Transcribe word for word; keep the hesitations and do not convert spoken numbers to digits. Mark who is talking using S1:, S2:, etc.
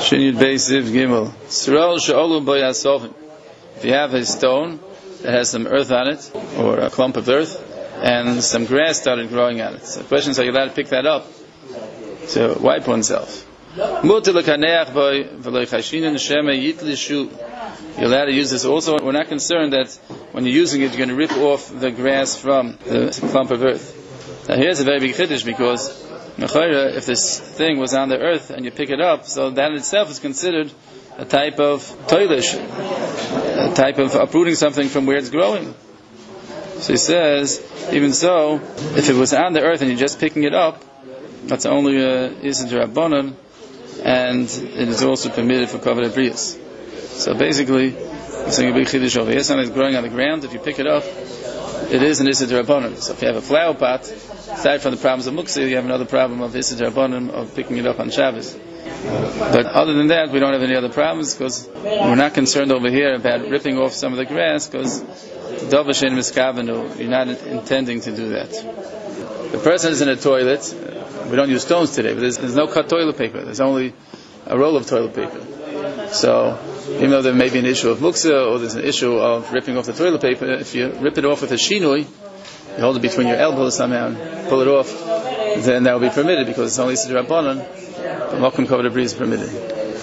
S1: Shinyud Beis Ziv Gimel. Sirol she'olu bo yasovim. If you have a stone that has some earth on it, or a clump of earth, and some grass started growing on it. So the question is, are you allowed to pick that up to wipe oneself? You're allowed to use this also. We're not concerned that when you're using it, you're going to rip off the grass from the clump of earth. Now here's a very big chiddush, because if this thing was on the earth and you pick it up, so that in itself is considered a type of toilish, a type of uprooting something from where it's growing. So he says, even so, if it was on the earth and you're just picking it up, that's only a Issa D'Rabbanan, and it is also permitted for Kavod Abrius. So basically, I'm saying a big chiddush over here. Something is growing on the ground. If you pick it up, it is an Issa D'Rabbanan. So if you have a flower pot, aside from the problems of Muktzah, you have another problem of Issa D'Rabbanan, of picking it up on Shabbos. But other than that, we don't have any other problems, because we're not concerned over here about ripping off some of the grass, because Dovashin Miskavenu, you're not intending to do that. The person is in a toilet. We don't use stones today, but there's, there's no cut toilet paper. There's only a roll of toilet paper. So, even though there may be an issue of muktzah, or there's an issue of ripping off the toilet paper, if you rip it off with a shinui, you hold it between your elbows somehow and pull it off, then that will be permitted, because it's only Issa D'Rabbanan, but Mokum Kavod Abrius is permitted.